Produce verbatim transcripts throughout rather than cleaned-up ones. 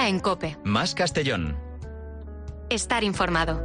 Ahora en COPE. Más Castellón. Estar informado.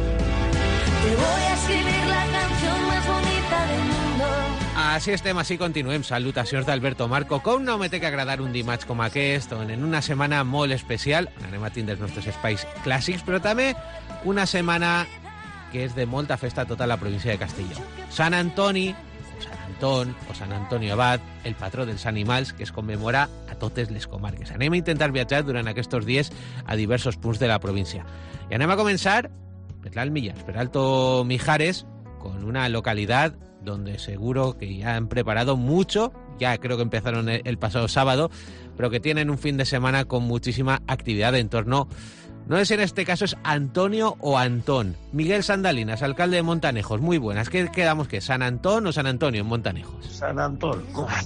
Te voy a escribir la canción más bonita del mundo. Així estem, així continuem. Salutacions d'Alberto Marco. Com no me té que agradar un dimarts com aquest, on en una setmana molt especial anem a tindre els nostres espais clàssics, però també una setmana que és de molta festa a tota la província de Castelló. Sant Antoni, o Sant Anton, o Sant Antoni Abat, el patró dels animals, que es commemora a totes les comarques. Anem a intentar viatjar durant aquests dies a diversos punts de la província. I anem a començar per l'Alt Millars, per Alto Mijares, con una localidad donde seguro que ya han preparado mucho, ya creo que empezaron el pasado sábado, pero que tienen un fin de semana con muchísima actividad en torno, no sé si en este caso es Antonio o Antón. Miguel Sandalinas, alcalde de Montanejos, muy buenas. ¿Qué quedamos que San Antón o San Antonio en Montanejos? San Antón.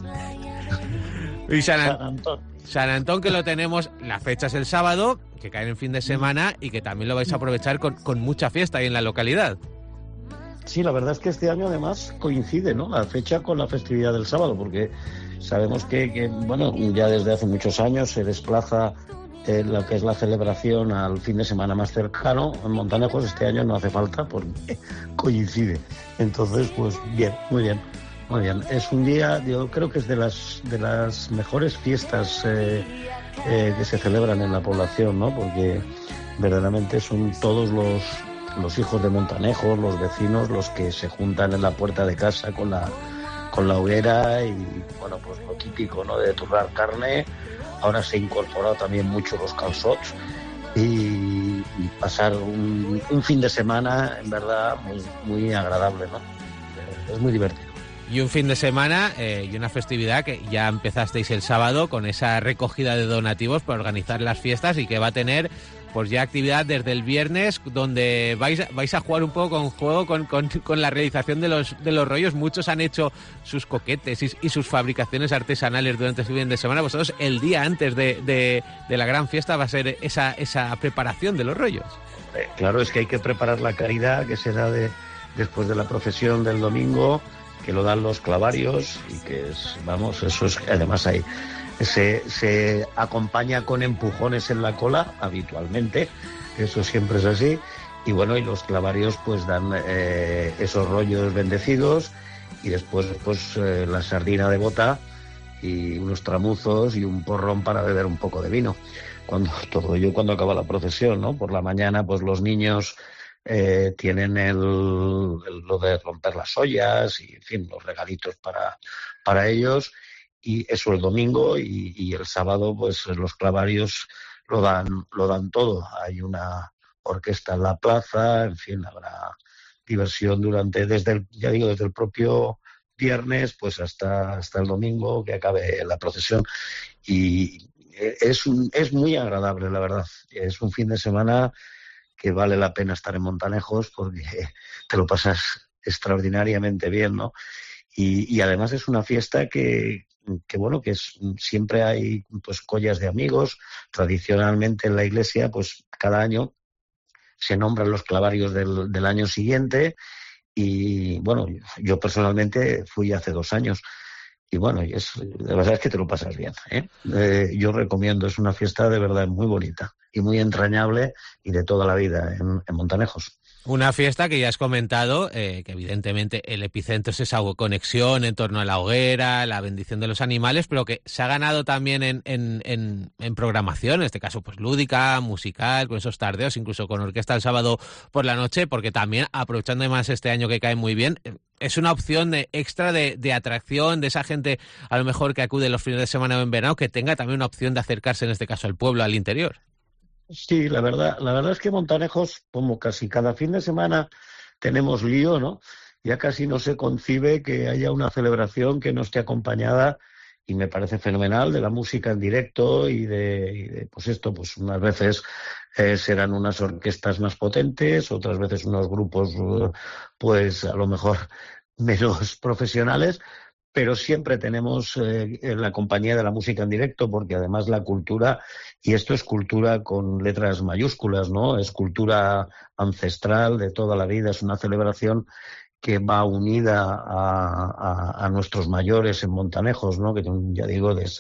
Y San, San Antón. San Antón, que lo tenemos, la fecha es el sábado, que cae en fin de semana y que también lo vais a aprovechar con, con mucha fiesta ahí en la localidad. Sí, la verdad es que este año además coincide, ¿no?, la fecha con la festividad del sábado, porque sabemos que, que bueno, ya desde hace muchos años se desplaza eh, lo que es la celebración al fin de semana más cercano. En Montanejos este año no hace falta porque coincide. Entonces, pues bien, muy bien, muy bien. Es un día, yo creo que es de las de las mejores fiestas eh, eh, que se celebran en la población, ¿no?, porque verdaderamente son todos los los hijos de Montanejos, los vecinos, los que se juntan en la puerta de casa con la con la hoguera y, bueno, pues lo típico, ¿no?, de turrar carne. Ahora se ha incorporado también mucho los calçots y, y pasar un, un fin de semana, en verdad, muy, muy agradable, ¿no? Es muy divertido. Y un fin de semana eh, y una festividad que ya empezasteis el sábado con esa recogida de donativos para organizar las fiestas y que va a tener pues ya actividad desde el viernes, donde vais, vais a jugar un poco con juego con, con, con la realización de los, de los rollos. Muchos han hecho sus coquetes y, y sus fabricaciones artesanales durante su fin de semana. Vosotros el día antes de, de, de la gran fiesta va a ser esa, esa preparación de los rollos. Eh, claro, es que hay que preparar la caridad que se da de, después de la procesión del domingo, que lo dan los clavarios y que es, vamos, eso es, además hay Se, se acompaña con empujones en la cola, habitualmente, eso siempre es así, y bueno, y los clavarios pues dan eh, esos rollos bendecidos, y después pues eh, la sardina de bota y unos tramuzos y un porrón para beber un poco de vino. Cuando todo ello cuando acaba la procesión, ¿no? Por la mañana pues los niños eh, tienen el, el, lo de romper las ollas y en fin, los regalitos para, para ellos. Y eso el domingo y, y el sábado pues los clavarios lo dan lo dan todo. Hay una orquesta en la plaza, en fin, habrá diversión durante desde el, ya digo, desde el propio viernes pues hasta hasta el domingo que acabe la procesión, y es un, es muy agradable, la verdad. Es un fin de semana que vale la pena estar en Montanejos porque te lo pasas extraordinariamente bien, ¿no? Y, y además es una fiesta que que bueno, que es, siempre hay pues collas de amigos. Tradicionalmente en la iglesia pues cada año se nombran los clavarios del, del año siguiente, y bueno, yo personalmente fui hace dos años y bueno, y es, la verdad es que te lo pasas bien, ¿eh? Eh, yo recomiendo, es una fiesta de verdad muy bonita y muy entrañable y de toda la vida en, en Montanejos. Una fiesta que ya has comentado, eh, que evidentemente el epicentro es esa conexión en torno a la hoguera, la bendición de los animales, pero que se ha ganado también en, en, en, en programación, en este caso pues lúdica, musical, con esos tardeos, incluso con orquesta el sábado por la noche, porque también, aprovechando además este año que cae muy bien, es una opción de, extra de, de atracción de esa gente a lo mejor que acude los fines de semana o en verano, que tenga también una opción de acercarse en este caso al pueblo, al interior. Sí, la verdad, la verdad es que Montanejos, como casi cada fin de semana tenemos lío, ¿no? Ya casi no se concibe que haya una celebración que no esté acompañada, y me parece fenomenal, de la música en directo y de, y de pues esto, pues unas veces eh, serán unas orquestas más potentes, otras veces unos grupos pues a lo mejor menos profesionales, pero siempre tenemos eh, la compañía de la música en directo, porque además la cultura, y esto es cultura con letras mayúsculas, ¿no? Es cultura ancestral de toda la vida, es una celebración que va unida a, a, a nuestros mayores en Montanejos, ¿no? Que ya digo, des,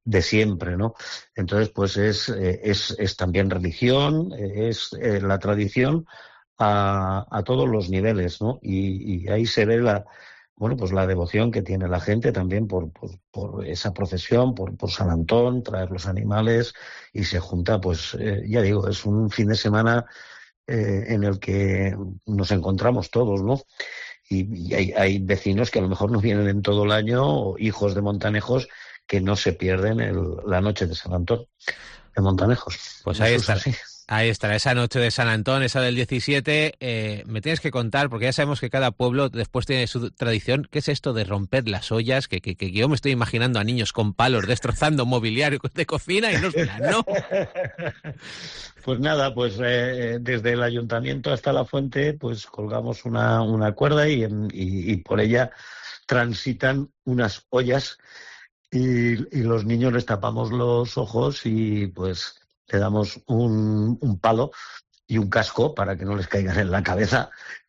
de siempre, ¿no? Entonces, pues es, eh, es, es también religión, es eh, la tradición a, a todos los niveles, ¿no? Y, y ahí se ve la, bueno, pues la devoción que tiene la gente también por, por, por esa procesión, por, por San Antón, traer los animales, y se junta, pues, eh, ya digo, es un fin de semana eh, en el que nos encontramos todos, ¿no? Y, y hay, hay vecinos que a lo mejor no vienen en todo el año, o hijos de Montanejos, que no se pierden el, la noche de San Antón en Montanejos. Pues ahí está. Ahí estará esa noche de San Antón, esa del diecisiete. Eh, me tienes que contar, porque ya sabemos que cada pueblo después tiene su tradición. ¿Qué es esto de romper las ollas? Que, que, que yo me estoy imaginando a niños con palos destrozando mobiliario de cocina y no es plan, ¿no? Pues nada, pues eh, desde el ayuntamiento hasta la fuente, pues colgamos una, una cuerda y, y, y por ella transitan unas ollas y, y los niños les tapamos los ojos y pues le damos un, un palo y un casco para que no les caigan en la cabeza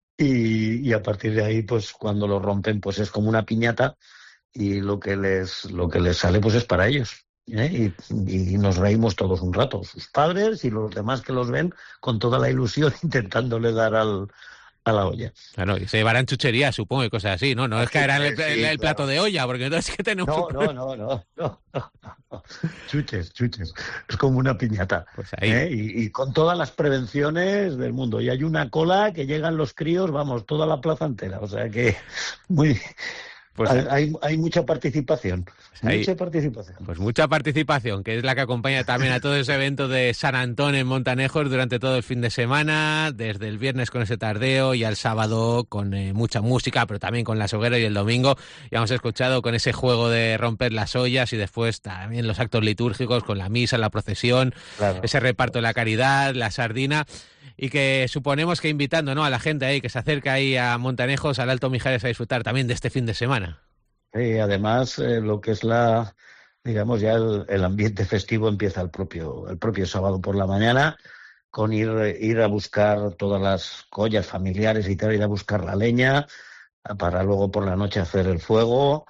y, y a partir de ahí, pues cuando lo rompen, pues es como una piñata y lo que les lo que les sale pues es para ellos, ¿eh? y, y nos reímos todos un rato, sus padres y los demás que los ven con toda la ilusión intentándole dar al a la olla. Claro, y se llevarán chucherías, supongo, y cosas así, ¿no? No es que era el, Sí, el, el plato claro. de olla, porque entonces es que tenemos... No, un... no, no, no, no, no, no. Chuches, chuches. Es como una piñata. Pues ahí. ¿eh? Y, y con todas las prevenciones del mundo. Y hay una cola que llegan los críos, vamos, toda la plaza entera. O sea que muy... Pues hay, hay mucha participación, pues ahí, mucha participación. Pues mucha participación, que es la que acompaña también a todo ese evento de San Antón en Montanejos durante todo el fin de semana, desde el viernes con ese tardeo y al sábado con eh, mucha música, pero también con las hogueras y el domingo. Ya hemos escuchado con ese juego de romper las ollas y después también los actos litúrgicos con la misa, la procesión, claro, ese reparto de la caridad, la sardina. Y que suponemos que invitando, ¿no?, a la gente ahí que se acerca ahí a Montanejos, al Alto Mijares, a disfrutar también de este fin de semana. Sí, además eh, lo que es la, digamos, ya el, el ambiente festivo empieza el propio, el propio sábado por la mañana, con ir, ir a buscar todas las collas familiares y tal, ir a buscar la leña, para luego por la noche hacer el fuego,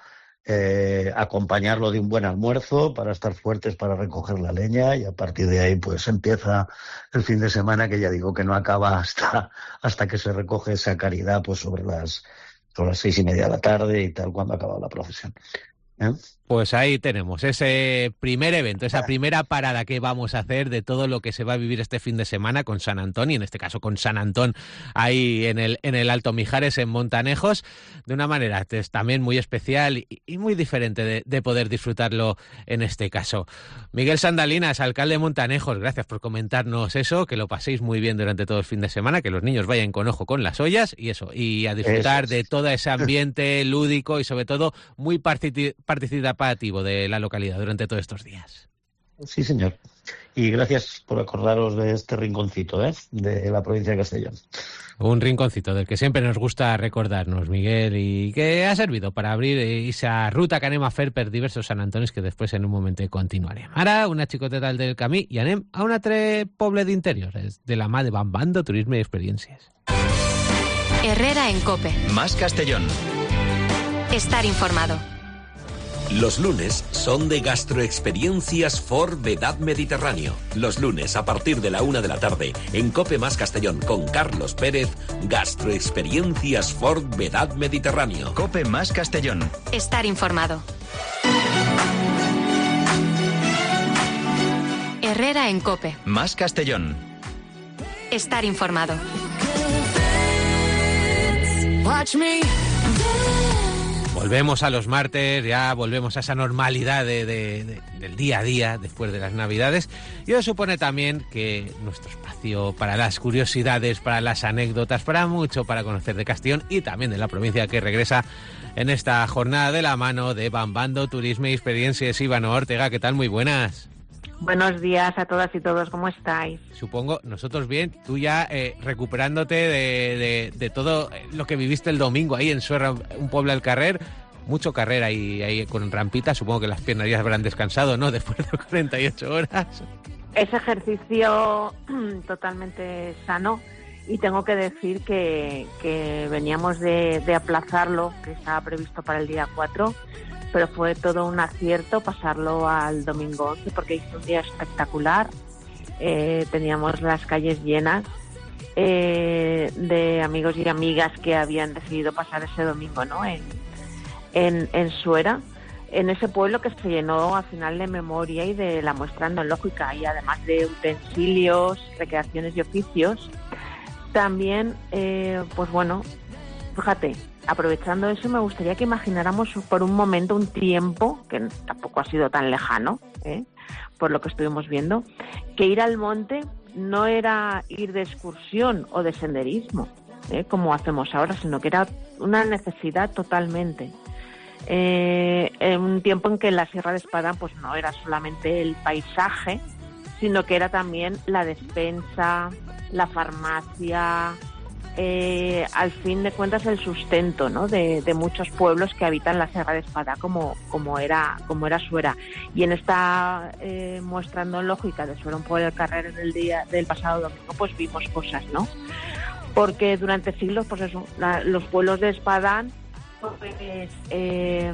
eh, acompañarlo de un buen almuerzo para estar fuertes para recoger la leña, y a partir de ahí pues empieza el fin de semana, que ya digo que no acaba hasta, hasta que se recoge esa caridad pues sobre las, sobre las seis y media de la tarde y tal, cuando acaba la procesión. ¿Eh? Pues ahí tenemos ese primer evento, esa primera parada que vamos a hacer de todo lo que se va a vivir este fin de semana con San Antón, y en este caso con San Antón ahí en el, en el Alto Mijares, en Montanejos, de una manera también muy especial y, y muy diferente de, de poder disfrutarlo en este caso. Miguel Sandalinas, alcalde de Montanejos, gracias por comentarnos eso, que lo paséis muy bien durante todo el fin de semana, que los niños vayan con ojo con las ollas y eso, y a disfrutar eso es. De todo ese ambiente lúdico y sobre todo muy participativo de la localidad durante todos estos días. Sí, señor. Y gracias por acordaros de este rinconcito, ¿eh?, de la provincia de Castellón. Un rinconcito del que siempre nos gusta recordarnos, Miguel, y que ha servido para abrir esa ruta que anem a fer per diversos Sant Antonis, que després en un moment continuarem. Ara, una xicoteta del camí i anem a un altre poble d'interior, de la mà de Bambando Turisme i Experiències. Herrera en COPE. Más Castellón. Estar informado. Los lunes son de Gastroexperiencias Ford Vedad Mediterráneo. Los lunes a partir de la una de la tarde en COPE Más Castellón con Carlos Pérez, Gastroexperiencias Ford Vedad Mediterráneo. COPE Más Castellón. Estar informado. Herrera en COPE. Más Castellón. Estar informado. Watch me. Volvemos a los martes, ya volvemos a esa normalidad de, de, de, del día a día después de las Navidades. Y eso supone también que nuestro espacio para las curiosidades, para las anécdotas, para mucho para conocer de Castellón y también de la provincia, que regresa en esta jornada de la mano de Bambando Turisme y Experiencias. Ivano Ortega, ¿qué tal? Muy buenas. Buenos días a todas y todos, ¿cómo estáis? Supongo, nosotros bien, tú ya eh, recuperándote de, de, de todo lo que viviste el domingo ahí en Suerra, un pueblo al carrer, mucho carrer ahí, ahí con rampita, supongo que las piernas ya habrán descansado, ¿no?, después de cuarenta y ocho horas. Es ejercicio totalmente sano y tengo que decir que, que veníamos de, de aplazarlo, que estaba previsto para el día cuatro, pero fue todo un acierto pasarlo al domingo once porque hizo un día espectacular. Eh, teníamos las calles llenas eh, de amigos y amigas que habían decidido pasar ese domingo, ¿no? En, en, en Suera, en ese pueblo que se llenó al final de memoria y de la muestra etnológica, y además de utensilios, recreaciones y oficios. También, eh, pues bueno, fíjate, aprovechando eso, me gustaría que imagináramos por un momento un tiempo, que tampoco ha sido tan lejano, ¿eh? por lo que estuvimos viendo, que ir al monte no era ir de excursión o de senderismo, ¿eh? como hacemos ahora, sino que era una necesidad totalmente. Eh, en un tiempo en que la Sierra de Espadán pues no era solamente el paisaje, sino que era también la despensa, la farmacia, eh, al fin de cuentas el sustento, ¿no? de, de muchos pueblos que habitan la Sierra de Espadá, como, como era como era Suera. Y en esta eh, muestra etnológica de Suera un poco del Carrer del día del pasado domingo, pues vimos cosas, ¿no? Porque durante siglos, pues eso, la, los pueblos de Espadán, pues eh,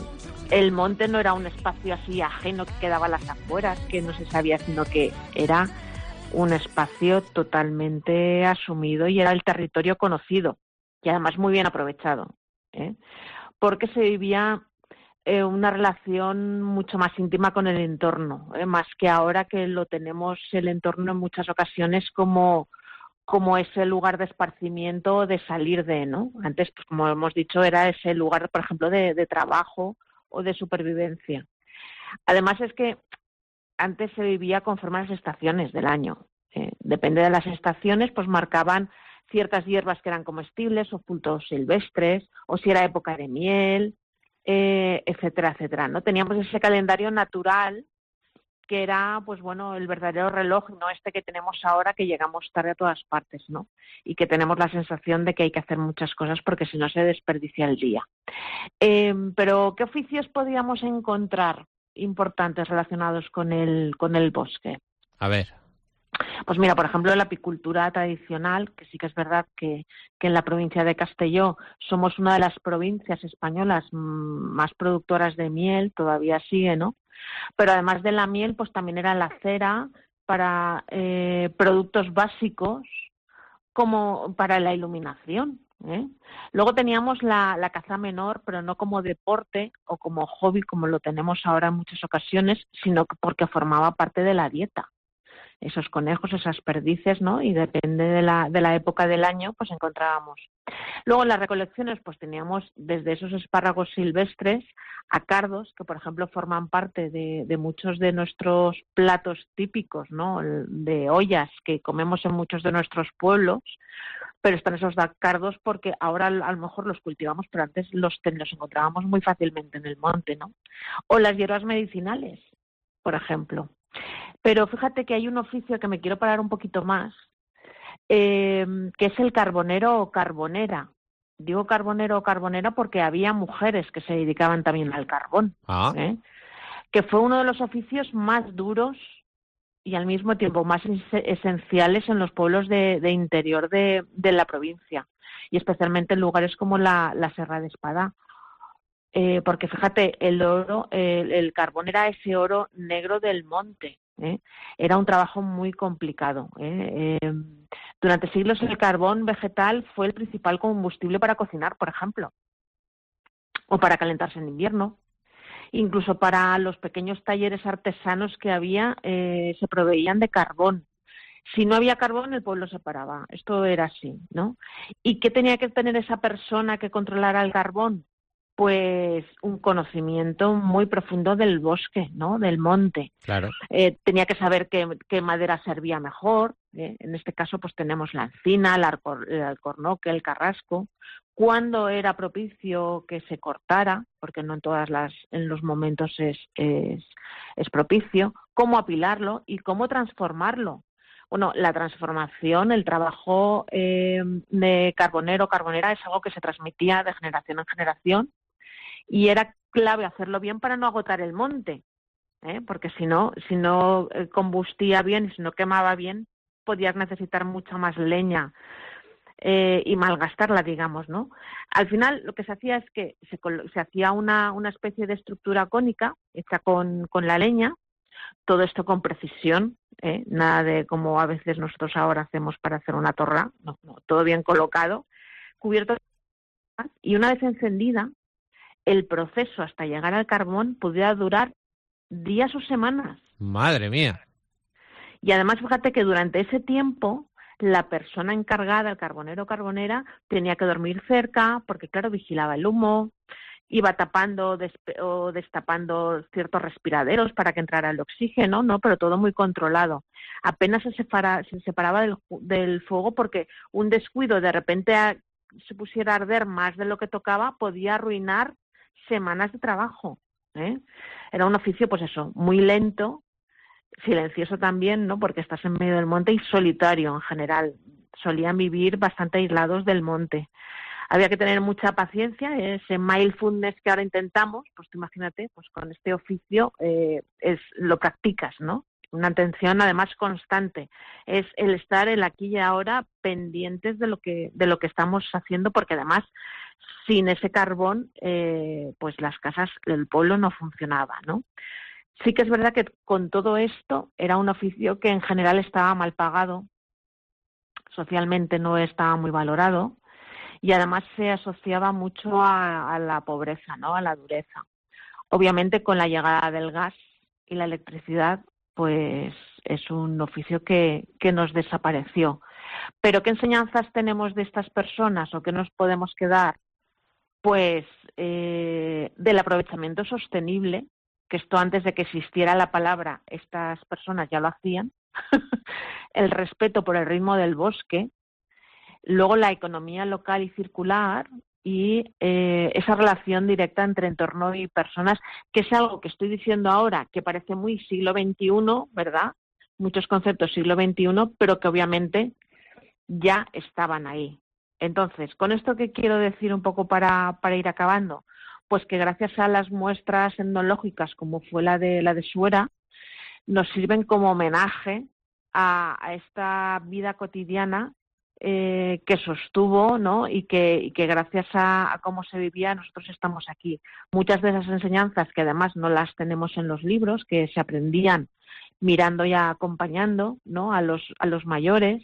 el monte no era un espacio así ajeno que quedaba a las afueras, que no se sabía, sino que era un espacio totalmente asumido y era el territorio conocido y además muy bien aprovechado, ¿eh? porque se vivía eh, una relación mucho más íntima con el entorno, ¿eh? más que ahora que lo tenemos el entorno en muchas ocasiones como como ese lugar de esparcimiento, de salir de, ¿no? Antes, pues como hemos dicho, era ese lugar, por ejemplo, de, de trabajo o de supervivencia. Además es que antes se vivía conforme a las estaciones del año. Eh, depende de las estaciones, pues marcaban ciertas hierbas que eran comestibles o frutos silvestres, o si era época de miel, eh, etcétera, etcétera, ¿no? Teníamos ese calendario natural que era, pues bueno, el verdadero reloj, no este que tenemos ahora, que llegamos tarde a todas partes, ¿no? Y que tenemos la sensación de que hay que hacer muchas cosas porque si no se desperdicia el día. Eh, pero, ¿qué oficios podíamos encontrar importantes relacionados con el, con el bosque? A ver. Pues mira, por ejemplo, la apicultura tradicional, que sí que es verdad que, que en la provincia de Castelló somos una de las provincias españolas más productoras de miel, todavía sigue, ¿no? Pero además de la miel, pues también era la cera para eh, productos básicos como para la iluminación, ¿eh? Luego teníamos la, la caza menor, pero no como deporte o como hobby como lo tenemos ahora en muchas ocasiones, sino porque formaba parte de la dieta. Esos conejos, esas perdices, ¿no? Y depende de la, de la época del año, pues encontrábamos. Luego en las recolecciones, pues teníamos desde esos espárragos silvestres a cardos, que por ejemplo forman parte de, de muchos de nuestros platos típicos, ¿no? De ollas que comemos en muchos de nuestros pueblos, pero están esos cardos porque ahora a lo mejor los cultivamos, pero antes los, los encontrábamos muy fácilmente en el monte, ¿no? O las hierbas medicinales, por ejemplo. Pero fíjate que hay un oficio que me quiero parar un poquito más, eh, que es el carbonero o carbonera. Digo carbonero o carbonera porque había mujeres que se dedicaban también al carbón, ah. ¿eh? que fue uno de los oficios más duros y al mismo tiempo más esenciales en los pueblos de, de interior de, de la provincia, y especialmente en lugares como la, la Sierra de Espadá. Eh, porque fíjate, el oro, el, el carbón era ese oro negro del monte, ¿eh? Era un trabajo muy complicado, ¿eh? Eh, durante siglos el carbón vegetal fue el principal combustible para cocinar, por ejemplo, o para calentarse en invierno. Incluso para los pequeños talleres artesanos que había, eh, se proveían de carbón. Si no había carbón, el pueblo se paraba. Esto era así, ¿no? ¿Y qué tenía que tener esa persona que controlara el carbón? Pues un conocimiento muy profundo del bosque, ¿no? Del monte. Claro. Eh, tenía que saber qué, qué madera servía mejor. ¿eh? En este caso, pues tenemos la encina, el, alcor, el alcornoque, el carrasco. Cuándo era propicio que se cortara, porque no en todas las en los momentos es, es, es propicio. Cómo apilarlo y cómo transformarlo. Bueno, la transformación, el trabajo eh, de carbonero o carbonera es algo que se transmitía de generación en generación. Y era clave hacerlo bien para no agotar el monte, ¿eh? porque si no, si no combustía bien y si no quemaba bien, podías necesitar mucha más leña. eh, y malgastarla, digamos, ¿no? Al final lo que se hacía es que se, se hacía una, una especie de estructura cónica hecha con, con la leña, todo esto con precisión, ¿eh? Nada de como a veces nosotros ahora hacemos para hacer una torra, no, no, todo bien colocado, cubierto, y una vez encendida, el proceso hasta llegar al carbón podía durar días o semanas. Madre mía. Y además, fíjate que durante ese tiempo la persona encargada, el carbonero o carbonera, tenía que dormir cerca porque, claro, vigilaba el humo, iba tapando o destapando ciertos respiraderos para que entrara el oxígeno, ¿no? Pero todo muy controlado. Apenas se, separa, se separaba del, del fuego porque un descuido, de repente a, se pusiera a arder más de lo que tocaba, podía arruinar semanas de trabajo, ¿eh? Era un oficio, pues eso, muy lento, silencioso también, ¿no? Porque estás en medio del monte y solitario en general. Solían vivir bastante aislados del monte. Había que tener mucha paciencia, ese mindfulness que ahora intentamos, pues tú imagínate, pues con este oficio eh, es lo practicas, ¿no? Una atención además constante. Es el estar el aquí y ahora pendientes de lo que de lo que estamos haciendo, porque además sin ese carbón, eh, pues las casas, el pueblo no funcionaba, ¿no? Sí que es verdad que con todo esto era un oficio que en general estaba mal pagado, socialmente no estaba muy valorado y además se asociaba mucho a, a la pobreza, ¿no? A la dureza. Obviamente con la llegada del gas y la electricidad, pues es un oficio que, que nos desapareció. Pero ¿qué enseñanzas tenemos de estas personas o qué nos podemos quedar? Pues eh, del aprovechamiento sostenible, que esto antes de que existiera la palabra, estas personas ya lo hacían, el respeto por el ritmo del bosque, luego la economía local y circular y eh, esa relación directa entre entorno y personas, que es algo que estoy diciendo ahora, que parece muy siglo veintiuno, ¿verdad? Muchos conceptos siglo veintiuno, pero que obviamente ya estaban ahí. Entonces, ¿con esto qué quiero decir un poco para, para ir acabando? Pues que gracias a las muestras etnológicas, como fue la de la de Suera, nos sirven como homenaje a, a esta vida cotidiana eh, que sostuvo, ¿no? Y que, y que gracias a, a cómo se vivía nosotros estamos aquí. Muchas de esas enseñanzas que además no las tenemos en los libros, que se aprendían mirando y acompañando, ¿no? A los a los mayores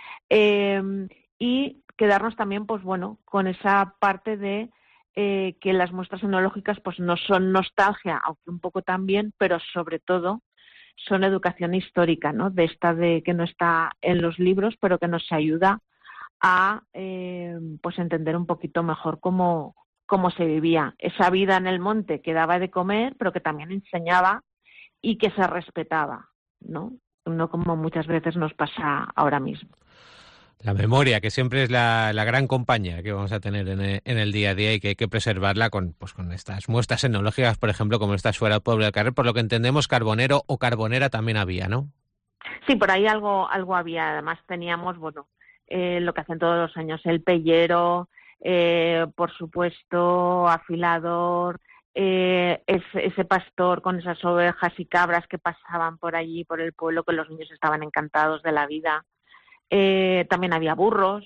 eh, y quedarnos también, pues bueno, con esa parte de eh, que las muestras etnológicas pues no son nostalgia, aunque un poco también, pero sobre todo son educación histórica, ¿no? De esta de que no está en los libros, pero que nos ayuda a eh, pues entender un poquito mejor cómo, cómo se vivía. Esa vida en el monte que daba de comer, pero que también enseñaba y que se respetaba, ¿no? No como muchas veces nos pasa ahora mismo. La memoria, que siempre es la, la gran compañía que vamos a tener en el, en el día a día y que hay que preservarla con, pues, con estas muestras etnológicas, por ejemplo, como esta Suera del Pueblo del Carrer. Por lo que entendemos, carbonero o carbonera también había, ¿no? Sí, por ahí algo algo había. Además teníamos, bueno, eh, lo que hacen todos los años, el pellero, eh, por supuesto, afilador, eh, ese, ese pastor con esas ovejas y cabras que pasaban por allí, por el pueblo, que los niños estaban encantados de la vida. Eh, también había burros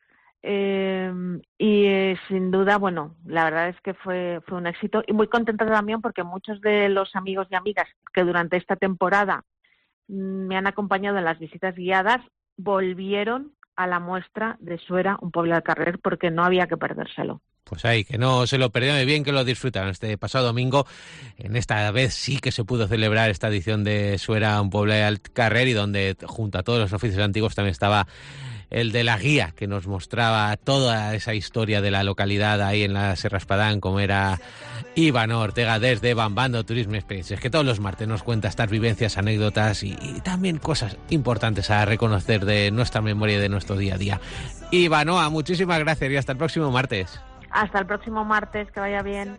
eh, y eh, sin duda, bueno, la verdad es que fue fue un éxito y muy contenta también porque muchos de los amigos y amigas que durante esta temporada me han acompañado en las visitas guiadas volvieron a la muestra de Suera, un pueblo del Carrer, porque no había que perdérselo. Pues ahí, que no se lo perdieron, bien que lo disfrutaron este pasado domingo. En esta vez sí que se pudo celebrar esta edición de Suera, un pueblo del Carrer, y donde junto a todos los oficios antiguos también estaba el de la guía, que nos mostraba toda esa historia de la localidad ahí en la Serra Espadán, como era Iván Ortega desde Bambando Turismo Experiencias, que todos los martes nos cuenta estas vivencias, anécdotas y, y también cosas importantes a reconocer de nuestra memoria y de nuestro día a día. Ivanoa, muchísimas gracias y hasta el próximo martes. Hasta el próximo martes, que vaya bien.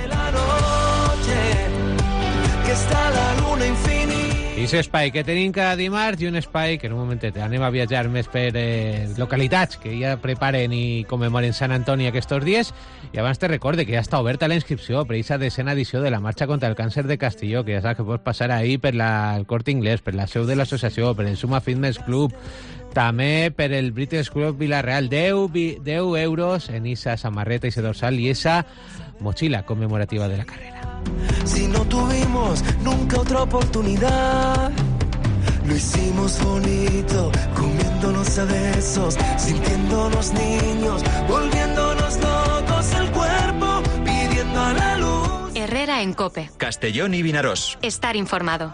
I l'espai que tenim cada dimarts i un espai que en un momentet anem a viatjar més per eh, localitats que ja preparen i commemoren Sant Antoni aquests dies. I abans te recorde que ja està oberta la inscripció per aquesta desena edició de la Marxa contra el Càncer de Castelló, que ja saps que pots passar ahí per la, el Corte Inglés, per la seu de l'associació, per el Suma Fitness Club, També per el British Club Villarreal, deu euros en esa samarreta, ese dorsal y esa mochila conmemorativa de la carrera. Si no tuvimos nunca otra oportunidad, lo hicimos bonito, comiéndonos a besos, sintiéndonos niños, volviéndonos locos el cuerpo, pidiendo a la luz. Herrera en COPE. Castellón i Vinaròs. Estar informado.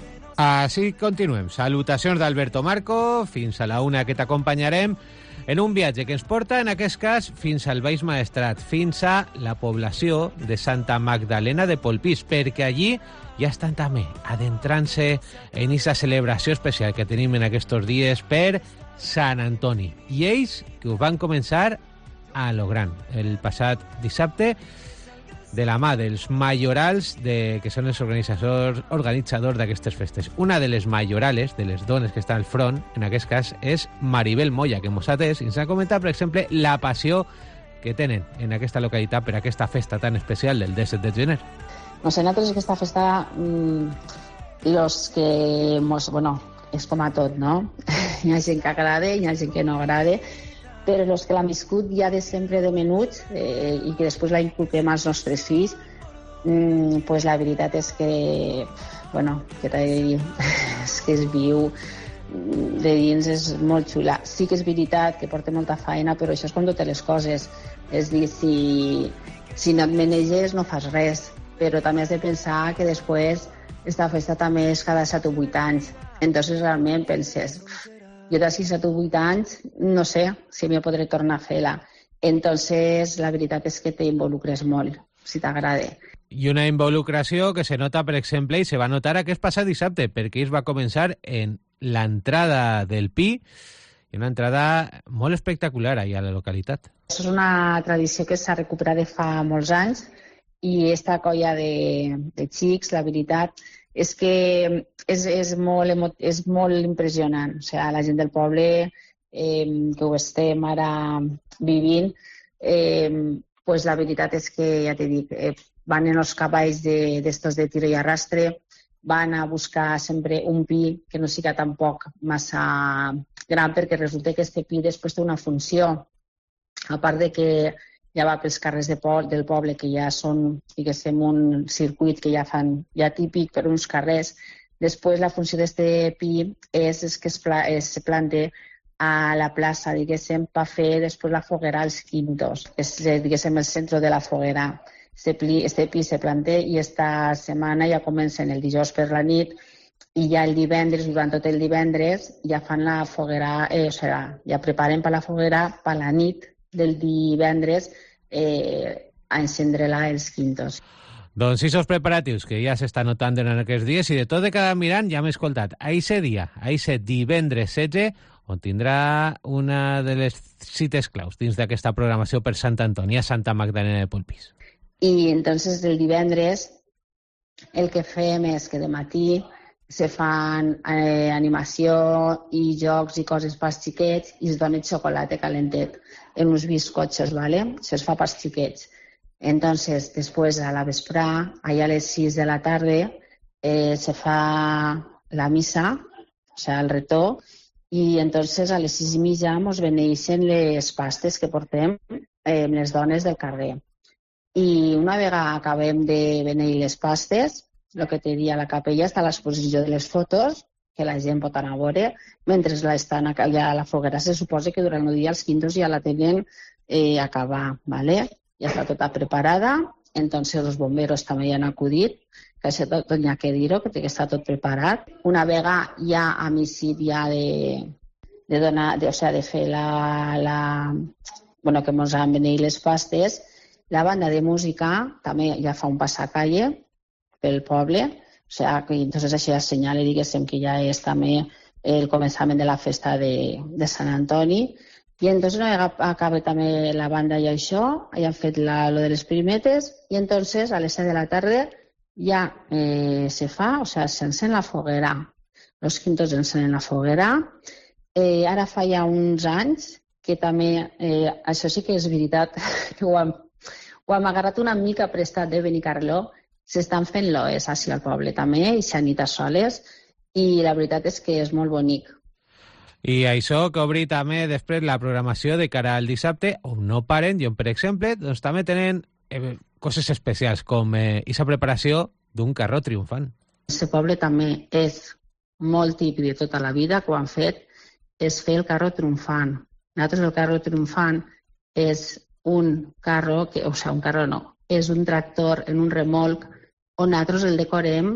Així continuem. Salutacions d'Alberto Marco. Fins a la una que t'acompanyarem en un viatge que ens porta, en aquest cas, fins al Baix Maestrat, fins a la població de Santa Magdalena de Polpís, perquè allí ja estan també adentrant-se en aquesta celebració especial que tenim en aquests dies per Sant Antoni. I ells que ho van començar a lo gran, el passat dissabte, de la mà dels majorals, de, que són els organitzadors, organitzadors d'aquestes festes. Una de les majorales, de les dones que estan al front, en aquest cas, és Maribel Moya, que mos ha atès i ens ha comentat, per exemple, la passió que tenen en aquesta localitat per aquesta festa tan especial del disset de gener. Nosaltres aquesta festa, mmm, los que mos, bueno, és com a tot, no? Hi ha gent que agrada i hi ha gent que no agrada, però els que l'han viscut ja de sempre de menuts eh, i que després la inculquem als nostres fills, mm, pues la veritat és que, bueno, que t'he de dir, és que es viu de dins, és molt xula. Sí que és veritat que porta molta feina, però això és com totes les coses. És dir, si, si no et maneges no fas res, però també has de pensar que després esta festa també és cada set o vuit anys. Entonces realment penses, jo d'ací set o vuit anys no sé si m'hi podré tornar a fer-la. Entonces la veritat és que t'involucres molt, si t'agrada. I una involucració que se nota, per exemple, i se va notar aquest passat dissabte, perquè es va començar en l'entrada del Pi, i una entrada molt espectacular allà a la localitat. Això és una tradició que s'ha recuperat de fa molts anys, i esta colla de, de xics, la veritat, és que és, és, molt, és molt impressionant. O sigui, la gent del poble, eh, que ho estem ara vivint, eh, pues la veritat és que, ja t'he dit, eh, van en els cavalls d'estos de, de tiro i arrastre, van a buscar sempre un pi que no siga tampoc massa gran, perquè resulta que este pi després té una funció. A part de que ja va pels carrers de po del poble, que ja són, diguéssim, un circuit que ja fan ja típic per uns carrers. Després, la funció d'este pi és, és que es, pla es plante a la plaça, diguéssim, per fer després la foguera als quintos. És, diguéssim, el centre de la foguera. Este pi, este pi se plante i esta setmana ja comencen el dijous per la nit i ja el divendres, durant tot el divendres, ja fan la foguera, eh, o sigui, ja preparen per la foguera per la nit del divendres eh, a encendre-la els quintos. Doncs sí, sos preparatius que ja s'està notant en aquests dies i de tot de cada mirant ja m'he escoltat. A aquest dia, a aquest divendres setze, on tindrà una de les cites claus dins d'aquesta programació per Sant Antoni a Santa Magdalena de Polpís. I entonces el divendres el que fem és que de matí se fan eh, animació i jocs i coses pels xiquets i es dona xocolata calentet en uns bizcochos, ¿vale? Això es fa pels xiquets. Entonces, després a la vesprà, allà a les sis de la tarda, eh, se fa la missa, o sigui, el retó, i entonces a les sis i mitja mos beneixen les pastes que portem eh, les dones del carrer. I una vegada acabem de beneir les pastes, el que té a la capella està a l'exposició de les fotos, que la gent pot anar a veure, mentre la estan allà a la foguera. Se suposa que durant el dia els quintos ja la tenen eh, acabar, ¿vale? Ja està tota preparada, entonces els bomberos també hi han acudit, que això tot n'hi ha que dir-ho, que té que estar tot preparat. Una vegada ja a missit ja de, de donar, de, o sigui, de fer la, la, bueno, que ens han beneït les pastes, la banda de música també ja fa un passacalle pel poble, o sigui, que entonces això ja assenyala, diguéssim, que ja és també el començament de la festa de, de Sant Antoni. I entonces una vegada acaba també la banda i això, ja han fet la, lo de les primetes, i entonces a les set de la tarda ja eh, se fa, o sigui, s'encén la foguera. Los quintos encenen la foguera. Eh, ara fa ja uns anys que també, eh, això sí que és veritat, que ho hem, ho hem agarrat una mica prestat de Benicarló, s'estan fent loes així al poble també, i s'anites soles, i la veritat és que és molt bonic. I això que obri també després la programació de cara al dissabte, on no paren, i on, per exemple, doncs, també tenen eh, coses especials, com eh, aquesta preparació d'un carro triomfant. Aquest poble també és molt típic de tota la vida, que ho han fet, és fer el carro triomfant. Nosaltres el carro triomfant és un carro, que, o sigui, un carro no, és un tractor en un remolc on nosaltres el decorem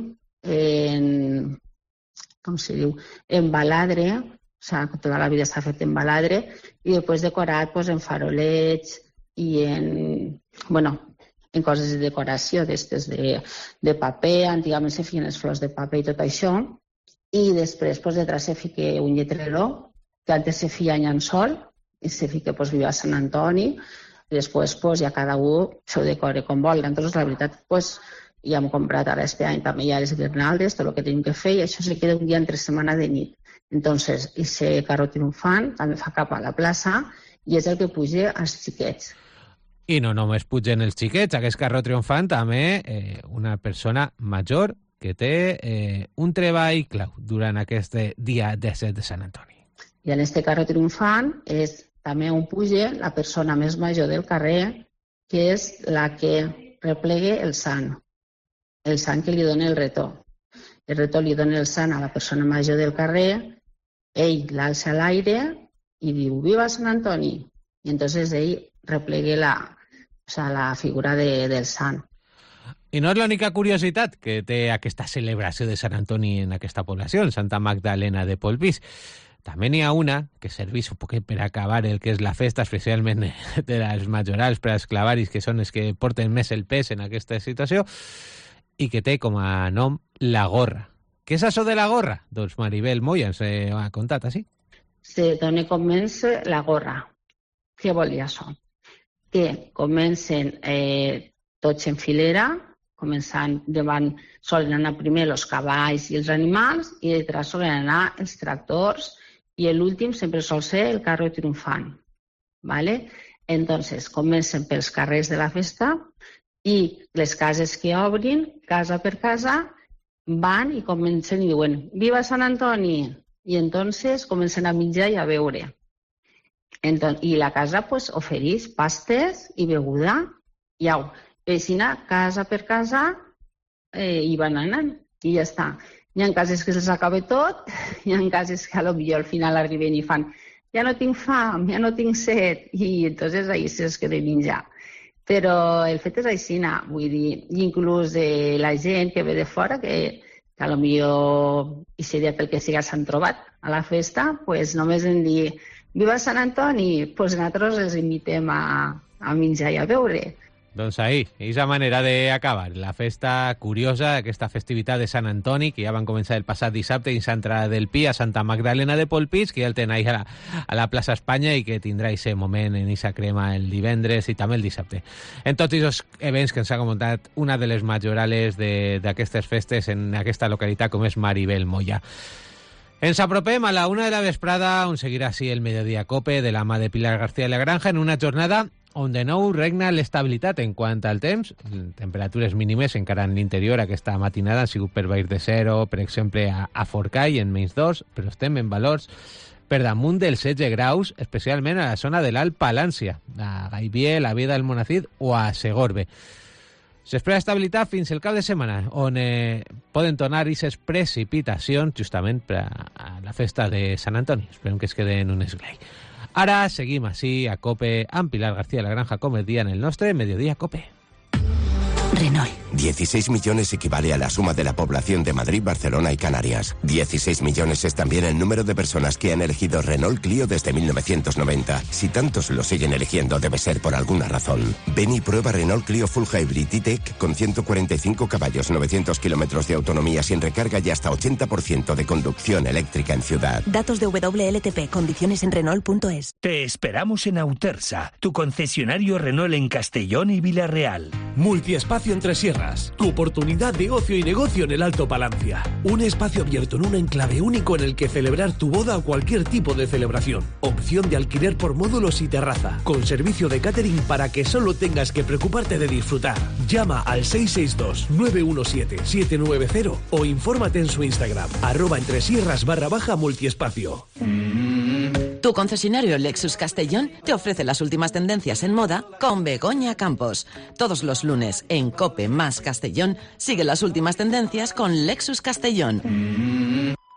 en, com se diu, en baladre, o sigui, tota la vida s'ha fet en baladre, i després decorat pues, en farolets i en, bueno, en coses de decoració d'estes de, de paper. Antigament se feien les flors de paper i tot això, i després pues, detrás se fica un lletrero, que antes se feia en llençol, i se fica pues, Viva Sant Antoni, i després pues, ja cada un s'ho decore com vol. Nosaltres, la veritat, pues, ja hem comprat ara este any també ja les guirnaldes, tot el que tenim que fer, i això se queda un dia entre setmana de nit. Entonces, ese carro triomfant també fa cap a la plaça i és el que puja als xiquets. I no només pugen els xiquets, aquest carro triomfant també eh, una persona major que té eh, un treball clau durant aquest dia disset de Sant Antoni. I en este carro triomfant és també on puja la persona més major del carrer, que és la que replegue el sant, el sant que li dona el retó. El retó li dona el sant a la persona major del carrer, ell l'alça a l'aire i diu Viva Sant Antoni, i entonces ell replegue la, o sea, la figura de, del sant. I no és l'única curiositat que té aquesta celebració de Sant Antoni en aquesta població, en Santa Magdalena de Polpís. També n'hi ha una que serveix un poquet per acabar el que és la festa, especialment de les majorals per als clavaris, que són els que porten més el pes en aquesta situació, i que té com a nom la gorra. Què és això de la gorra? Doncs Maribel Moya ens ha contat així. Sí, d'on comença la gorra. Què vol dir això? Que comencen eh, tots en filera, començant davant, solen anar primer els cavalls i els animals, i detrás solen anar els tractors, i l'últim sempre sol ser el carro triomfant. ¿Vale? Entonces, comencen pels carrers de la festa i les cases que obrin, casa per casa, van i comencen i diuen Viva Sant Antoni! I entonces comencen a menjar i a beure. Entonces, i la casa pues, ofereix pastes i beguda. I au, vecina, casa per casa, eh, i van anant, i ja està. Hi ha cases que se'ls acaba tot, hi ha cases que a lo millor al final arriben i fan ja no tinc fam, ja no tinc set, i entonces ahí se'ls queda menjar. Però el fet és així, vull dir, inclús eh, la gent que ve de fora, que, que a lo millor, i seria pel que siga, s'han trobat a la festa, pues només en dir Viva Sant Antoni, pues nosaltres els invitem a, a menjar i a beure. Doncs ahí, aquesta manera d'acabar la festa curiosa, aquesta festivitat de Sant Antoni, que ja van començar el passat dissabte dins Entrada del Pi a Santa Magdalena de Polpís, que ja el tenen ahí a la, a la plaça Espanya i que tindrà aquest moment en aquesta crema el divendres i també el dissabte. En tots aquests events que ens ha comentat una de les majorales d'aquestes festes en aquesta localitat com és Maribel Moya. Ens apropem a la una de la vesprada, on seguirà així el Mediodía Cope de la mà de Pilar García de la Granja en una jornada on de nou regna l'estabilitat en quant al temps. Temperatures mínimes encara en l'interior aquesta matinada han sigut per baix de zero, per exemple a, a Forcall en menys dos, però estem en valors per damunt dels setze graus, especialment a la zona de l'Alt Palància, a Gaibiel, a Vieda del Monacid o a Segorbe. S'espera estabilitat fins el cap de setmana, on eh, poden tornar aquestes precipitacions justament per a, a la festa de Sant Antoni. Esperem que es queden un esglai. Ara seguim així a Cope amb Pilar García de la Granja com el dia en el nostre Mediodía Cope. Renault. dieciséis millones equivale a la suma de la población de Madrid, Barcelona y Canarias. dieciséis millones es también el número de personas que han elegido Renault Clio desde mil novecientos noventa. Si tantos lo siguen eligiendo, debe ser por alguna razón. Ven y prueba Renault Clio Full Hybrid E-Tech con ciento cuarenta y cinco caballos, novecientos kilómetros de autonomía sin recarga y hasta ochenta por ciento de conducción eléctrica en ciudad. Datos de W L T P. Condiciones en Renault punto es. Te esperamos en Autersa, tu concesionario Renault en Castellón y Villarreal. Multiespacio Entre Sierras, tu oportunidad de ocio y negocio en el Alto Palancia. Un espacio abierto en un enclave único en el que celebrar tu boda o cualquier tipo de celebración. Opción de alquiler por módulos y terraza, con servicio de catering para que solo tengas que preocuparte de disfrutar. Llama al seis seis dos, nueve uno siete, siete nueve cero o infórmate en su Instagram, arroba entresierras barra baja multiespacio. Mm. Tu concesionario Lexus Castellón te ofrece las últimas tendencias en moda con Begoña Campos. Todos los lunes en COPE más Castellón sigue las últimas tendencias con Lexus Castellón.